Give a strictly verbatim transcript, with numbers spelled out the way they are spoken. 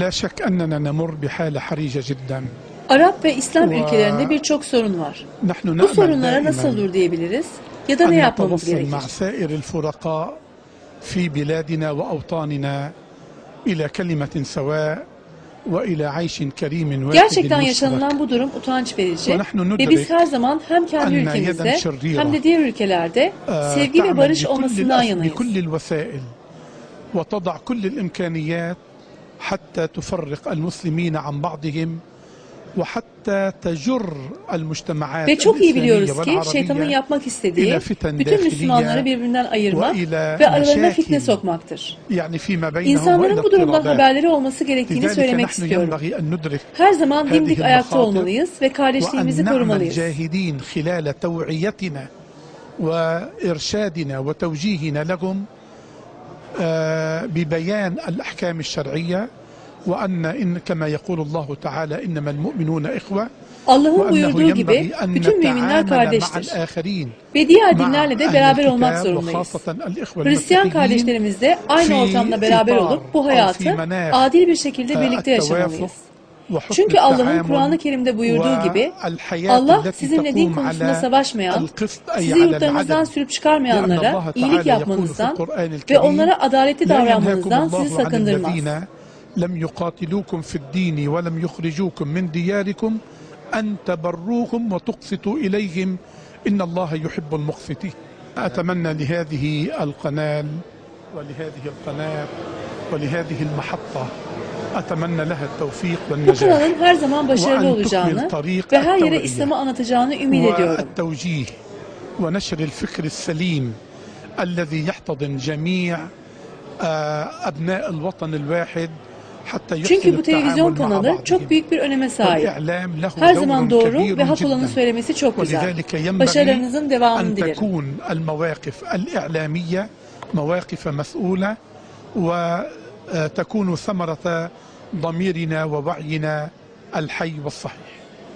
لا شك أننا نمر بحالة حرجة جدا. Arap ve İslam ülkelerinde birçok sorun var. نحن Bu نأمل sorunlara nasıl دائما dur diyebiliriz ya da ne أن yapmamız نتوصل gerekir? مع سائر الفرقاء في بلادنا وأوطاننا إلى كلمة سواء وإلى عيش كريم واحد Gerçekten مشترك. yaşanılan bu durum utanç verici ونحن ve biz ندرك her zaman hem kendi أن ülkemizde يدا شريرة hem de diğer ülkelerde آه، sevgi ve تعمل barış بكل olmasından الأس- yanayız. بكل الوسائل وتضع كل الإمكانيات حتى تفرق المسلمين عن بعضهم وحتى تجر المجتمعات Ve çok iyi biliyoruz الإسلامية ki şeytanın والعربية yapmak istediği إلى فتن bütün Müslümanları داخلية birbirinden ayırmak وإلى ve aralarına مشاكل fitne sokmaktır. يعني فيما بينهم İnsanların وإلى bu durumdan اضطرابات. haberleri olması gerektiğini لذلك söylemek نحن istiyorum. ينبغي أن ندرك Her zaman dimdik هذه ayakta المخاطر olmalıyız ve kardeşliğimizi وأن نعمل korumalıyız. جاهدين خلال توعيتنا وإرشادنا وتوجيهنا لهم آه، ببيان الأحكام الشرعية وأن إن كما يقول الله تعالى إنما المؤمنون إخوة Allah'ın وأنه buyurduğu gibi ينبغي أن bütün müminler نتعامل مع kardeştir. الآخرين Ve diğer مع dinlerle de أهل beraber olmak الكتاب zorundayız. وخاصة الإخوة Hristiyan المسيحيين kardeşlerimizle aynı في ortamda beraber إطار olup bu أو في hayatı مناخ adil bir şekilde birlikte التوافق yaşamalıyız. وحسن Çünkü Allah'ın التعامل Kur'an-ı Kerim'de buyurduğu gibi والحياة Allah التي sizinle din تقوم konusunda على savaşmayan, القسط أي sizi على yurtlarınızdan العدل sürüp لأن çıkarmayanlara الله iyilik تعالى يقول في yapmanızdan القرآن ve الكريم onlara adaletli لا davranmanızdan ينهاكم sizi الله عن sakındırmaz. الذين لم يقاتلوكم في الدين ولم يخرجوكم من دياركم أن تبروهم وتقسطوا إليهم إن الله يحب المقسطين. أتمنى لهذه القناة ولهذه القناة ولهذه المحطة أتمنى لها التوفيق Bu والنجاح kanalın her zaman başarılı وأن olacağını تكمل طريق ve her yere التوعية İslam'ı anlatacağını ümit ediyorum. والتوجيه ونشر الفكر السليم الذي يحتضن جميع أبناء الوطن الواحد حتى يحسن Çünkü bu televizyon التعامل مع kanalı بعضهم. çok büyük bir öneme sahip. والإعلام له Her دور zaman doğru كبير ve hak olanı جدا. söylemesi çok güzel. ولذلك ينبغي Başarılarınızın devamını أن dilerim. تكون المواقف الإعلامية مواقف مسؤولة وتكون ثمرة ضميرنا ووعينا الحي والصحيح.